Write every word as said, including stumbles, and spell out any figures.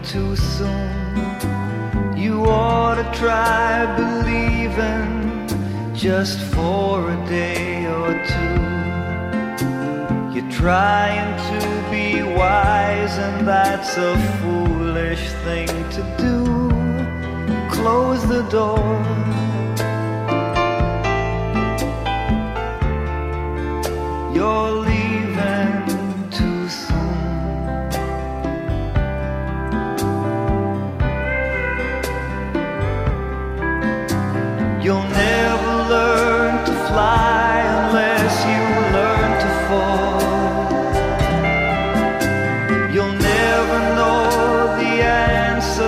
too soon. You ought to try believing just for a day or two. You're trying to be wise, and that's a foolish thing to do. Close the door